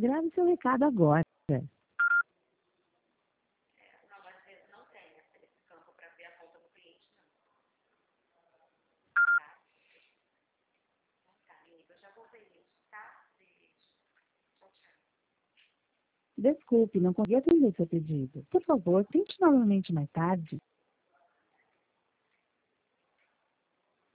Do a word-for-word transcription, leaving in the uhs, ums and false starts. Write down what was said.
Grave seu recado agora. Desculpe, não consegui atender seu pedido. Por favor, tente novamente mais tarde.